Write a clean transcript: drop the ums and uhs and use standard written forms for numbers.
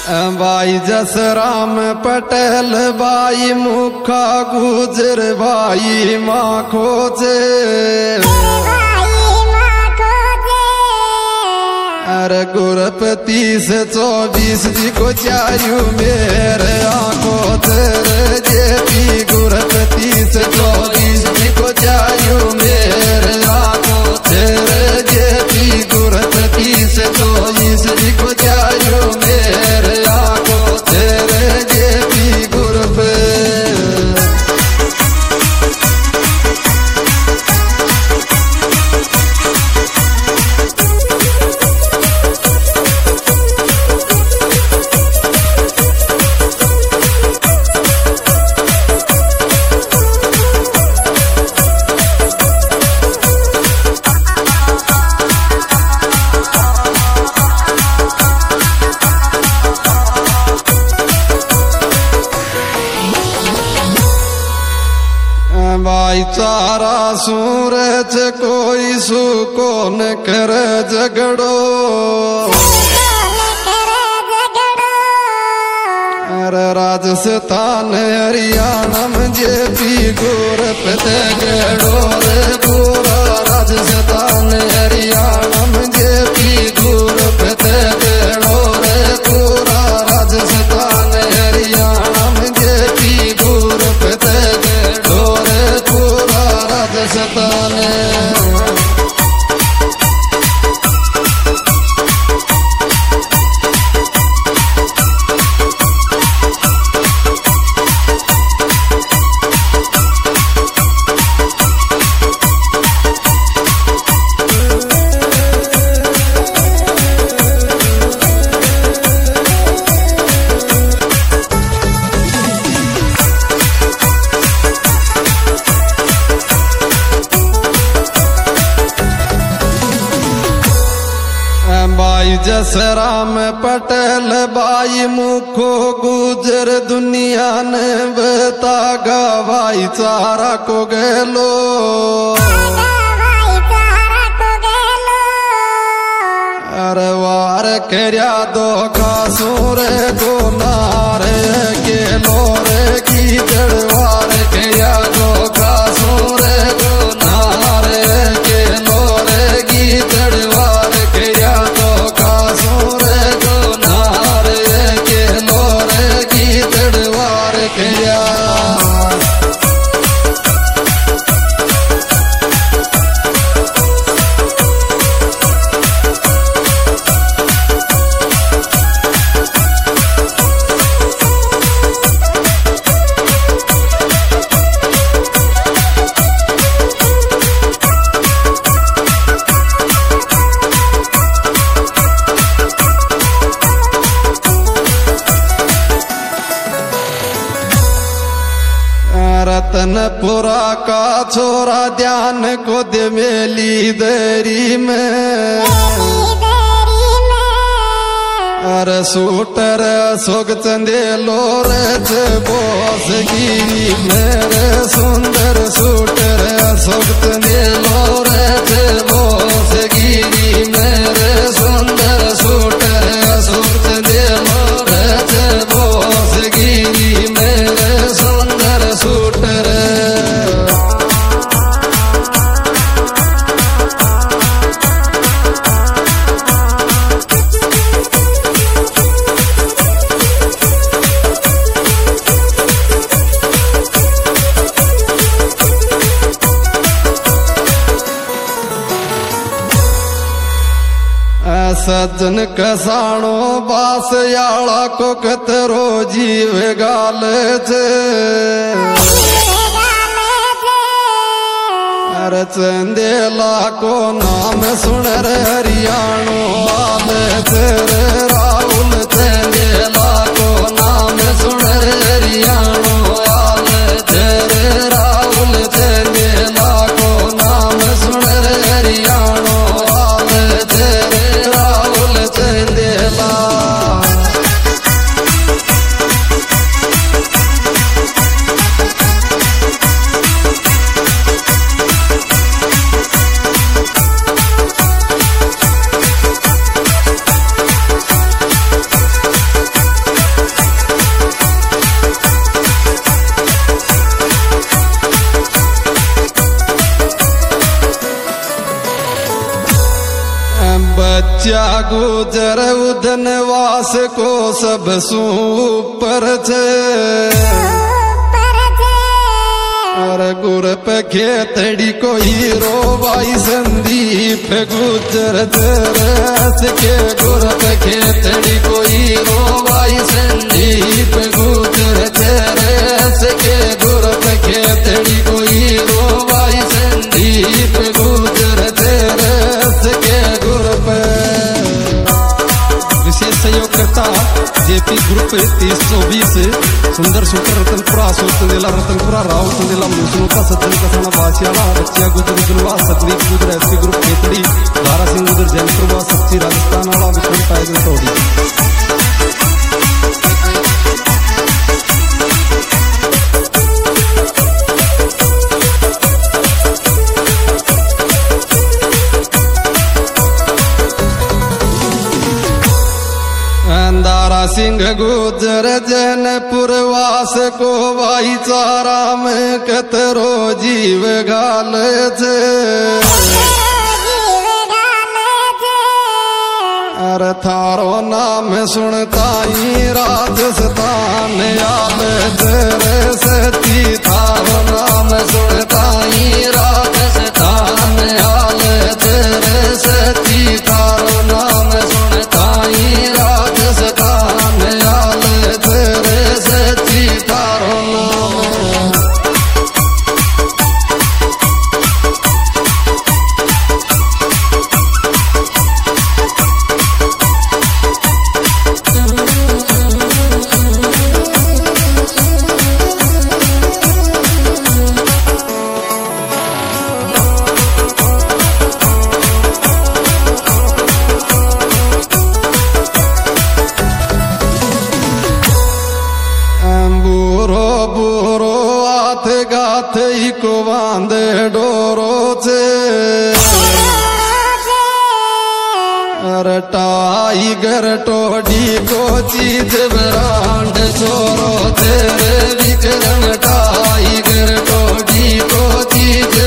भाई जसराम पटेल भाई मुखा गुजर भाई माँ खोजे अरे गुरपति से 24 जी को चारू मेरे आंखों तेरे जेपी गुरपति से 24 जी को चारू मेरे आंखों तेरे जेपी गुरपति से 24 जी को चारू मेरे आंखों तेरे जेपी गुरपति भाईचारा सूरज कोई सुको न कर झगड़ो अरे राजस्थान हरियाणा में जेपी गुरपति गड़ो रे पूरा राजस्थान हरियाणा में जेपी गुरपति गड़ो रे पूरा राजस्थान हरियाणा में जेपी गुरपति गड़ो रे पूरा राजस्थान भाई जसराम पटेल भाई मुखो गुजर दुनिया ने बतागा भाईचारा को गेलो अरे वार कर्या धोखा सूरे गोनारे गेलो रे की जड़वार कर्या धोखा सूरे गोनारे गेलो रे की जड़वार कर्या रतनपुरा का छोरा ध्यान को दे मेली देरी में अरे सूटर सोग चंदेलो रे बोस गिरी मेरे सुंदर सूटर सोग चंदेलो रे बोस गिरी मेरे सुंदर सूटर सोग चंदेलो रे बोस गिरी मेरे सुंदर सूटर सज्जन कसाणो बास याला को कतरो जीव गाल छे अरे चंदेला को नाम सुन रे हरियाणो आल छे रे राहुल चंदेला को नाम सुन रे हरियाणो आल छे रे राहुल चंदेला को नाम सुन रे हरियाणो आल छे चंदेला बच्चा गुजर उधन वास को सब सुपर छे और गुर पे खेतड़ी को हीरो भाई संदीप गुजर जरस के गुर पे खेतड़ी को हीरो भाई संदीप गुजर जरस के गुर पे खेतड़ी को हीरो भाई संदीप गुजर जरस के गुर पे विशेष सहयोगकर्ता जेपी ग्रुप 3024 सुंदर सुंदर रतनपुरा सोतंदेला रतनपुरा राव संदेला मुसनुका सज्जन कसाना बासियाला बच्चिया गुजर जुलवा सदवीक गुजर एसपी ग्रुप खेतड़ी धारा सिंह गुजर जैनपुरवा सच्ची राजस्थान वाला विक्रम टाइगर तोड़ी दारा सिंह गुजर जैनपुर वास को भाईचारा में कतरो जीव गाल छे अरे थारो नाम सुनता ही राजस्थान आल तेरे सती थारो नाम सुनता ही राजस्थान आल तेरे सती थारो नाम सुनता ही राजस्थान आल तेरे सती थारो नाम गाथ को बांधे डोरो छे अरे टाइगर टोडी को चीज ब्रांड छोरो तेरे विक्रम टाइगर टोडी को चीज